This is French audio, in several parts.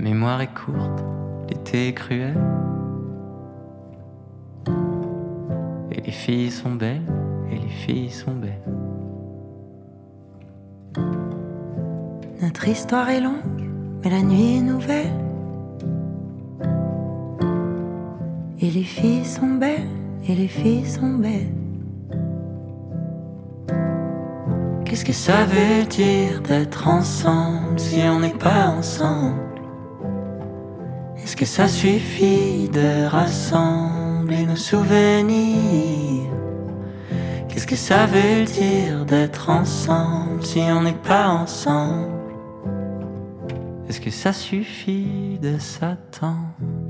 mémoire est courte, l'été est cruel. Et les filles sont belles, et les filles sont belles. Notre histoire est longue, mais la nuit est nouvelle. Et les filles sont belles, et les filles sont belles. Qu'est-ce que ça veut dire d'être ensemble si on n'est pas ensemble? Est-ce que ça suffit de rassembler nos souvenirs? Qu'est-ce que ça veut dire d'être ensemble si on n'est pas ensemble? Est-ce que ça suffit de s'attendre?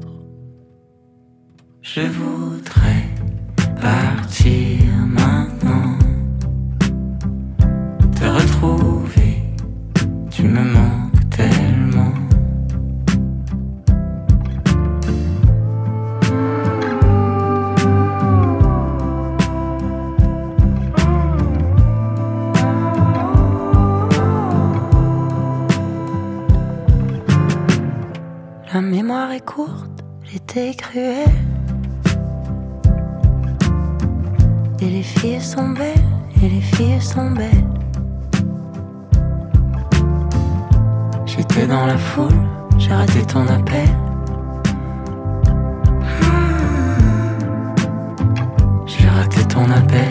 Je voudrais partir maintenant, te retrouver, tu me manques tellement. La mémoire est courte, l'été est cruel. Et les filles sont belles, et les filles sont belles. J'étais dans la foule, j'ai raté ton appel. J'ai raté ton appel.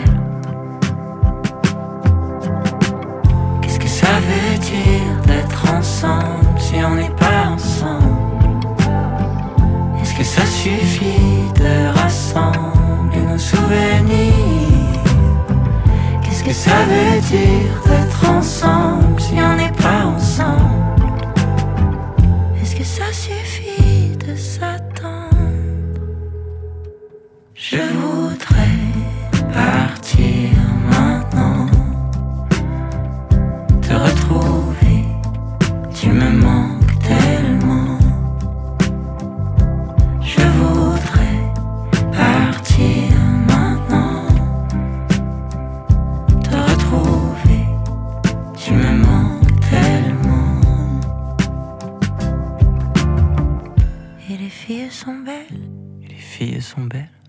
Qu'est-ce que ça veut dire d'être ensemble si on n'est pas ensemble? Est-ce que ça suffit de rassembler nos souvenirs? Qu'est-ce que ça veut dire d'être ensemble si on n'est pas ensemble? Est-ce que ça suffit de s'attendre? Je voudrais partir maintenant, te retrouver, tu me manques tellement. Je voudrais partir maintenant, te retrouver, tu me manques tellement. Et les filles sont belles, Et les filles sont belles.